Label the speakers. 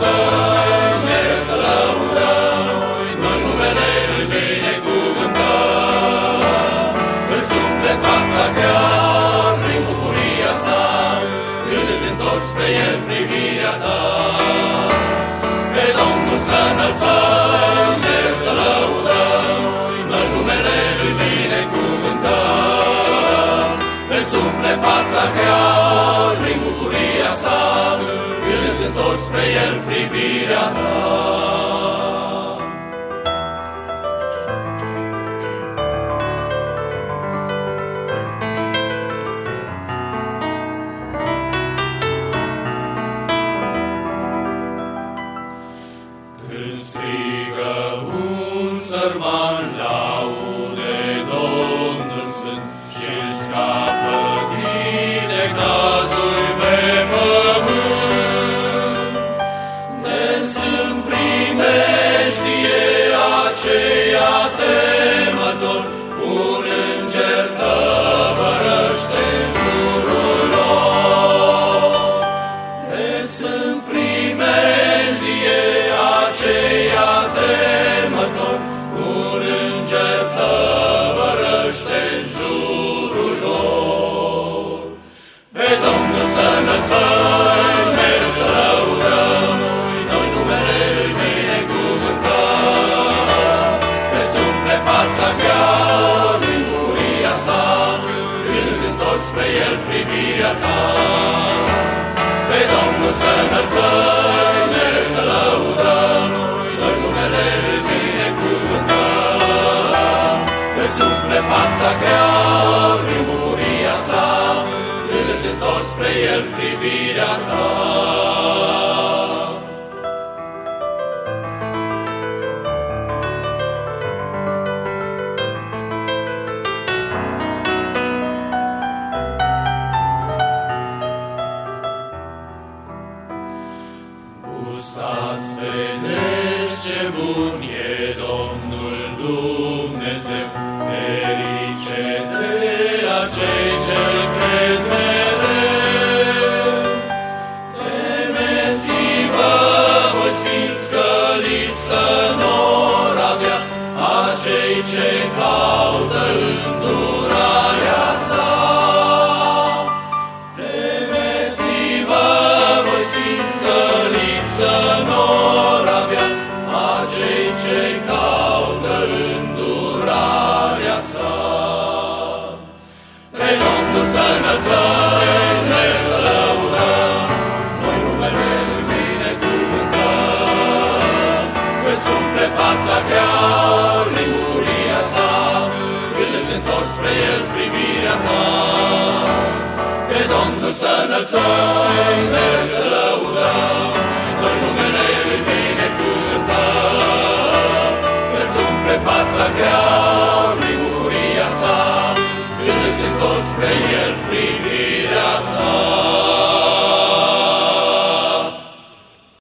Speaker 1: înălțăm, mereu să lăudăm, noi numele Lui binecuvântăm. Îți umple fața grea prin bucuria sa, când îți întorci spre El privirea ta. Pe Domnul să înălțăm, mereu să lăudăm, noi numele Lui binecuvântăm. Îți umple fața grea prin bucuria sa, când îți întorci spre El privirea ta. Când strigă un sărman, laude Domnul Sfânt și-l scapă din necazuri pe pământ. De sunt primejdie aceia temător, un înger tăbărăște în jurul lor. De sunt primejdie aceia temător, un înger tăbărăște în jurul lor. Pe Domnul să înălțăm, mereu să lăudăm, noi numele Lui binecuvântăm. Îți umple fața grea prin bucuria sa, când îți întorci spre El privirea ta. Pe Domnul să înălțăm, mereu să lăudăm, noi numele Lui binecuvântăm. Îți umple fața grea prin bucuria sa, când îți întorci spre El privirea ta. Gustați, vedeți ce bun e Domnul Dumnezeu, ferice de acei ce-L cred mereu. Temeți-vă, voi sfinți scăliți, să n-or avea acei ce caută îndurarea sa. Temeți-vă, voi sfinți scăliți, să n-or avea acei ce caută îndurarea sa. Pe Domnul să înălțăm, mereu să lăudăm, noi numele Lui binecuvântăm. Îți umple fața grea prin bucuria sa, când îți întorci spre El privirea ta. Pe Domnul să înălțăm, mereu să lăudăm, noi numele Lui